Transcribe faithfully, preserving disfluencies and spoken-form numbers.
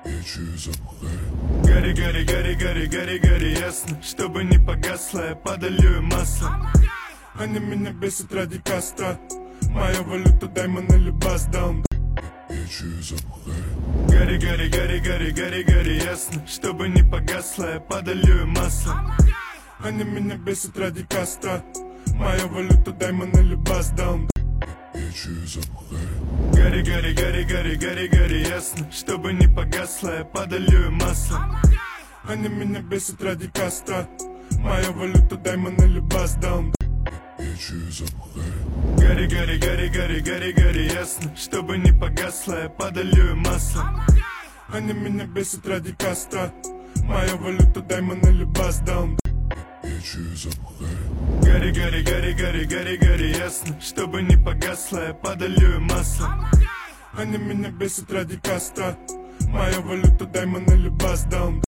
Гори, гори, гори, гори, гори, гори, ясно. Чтобы не погасло, я подолью масло. Они меня бесят ради костра. Моя валюта даймон или басдаун. Гори, гори, гори, гори, гори, гори, ясно. Чтобы не погасло, я подолью масло. Они меня бесят ради костра. Моя валюта даймон или басдаун. Гори, гори, гори, гори, гори, гори, ясно. Чтобы не погасло, я подолью масло. Они меня бесят ради костра. Моя валюта даймон или басдаун. Гори, гори, гори, гори, гори, гори, ясно. Чтобы не погасло, я подолью масло. Они меня бесят ради костра. Моя валюта даймон или басдаун. Гори, гори, гори, гори, гори, гори, ясно. Чтобы не погасло, я подолью масло. Они меня бесят ради костра. Моя валюта даймон или басдаун.